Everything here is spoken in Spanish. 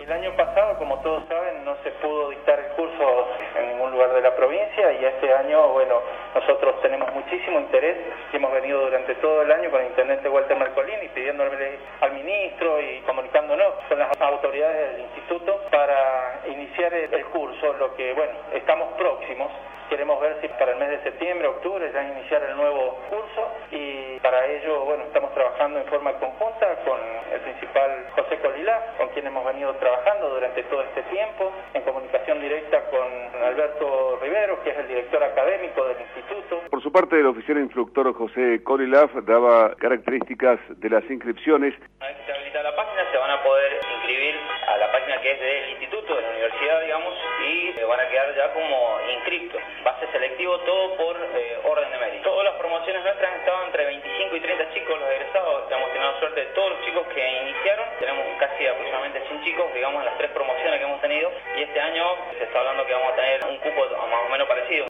El año pasado, como todos saben, no se pudo dictar el curso en ningún lugar de la provincia y este año, bueno, nosotros tenemos muchísimo interés y hemos venido durante todo el año con el intendente Walter Mercolini pidiéndole al ministro y comunicándonos con las autoridades del instituto para iniciar el curso, lo que, bueno, estamos próximos. Queremos ver si para el mes de septiembre, octubre, ya iniciar el nuevo curso y para ello, bueno, estamos trabajando en forma conjunta con el principal José Colilá, con quien hemos venido trabajando durante todo este tiempo, en comunicación directa con Alberto Rivero, que es el director académico del instituto. Por su parte, el oficial instructor José Colilá daba características de las inscripciones. Una vez que se habilita la página, se van a poder inscribir a la página que es del instituto, de la universidad, digamos, y van a quedar ya como inscriptos. Va a ser selectivo todo por orden de mérito. Todas las promociones nuestras han estado entre 25 y 30 chicos los egresados. Hemos tenido suerte de todos los chicos que iniciaron. Tenemos casi aproximadamente 100 chicos, digamos, en las 3 promociones que hemos tenido. Y este año se está hablando que vamos a tener un cupo más o menos parecido.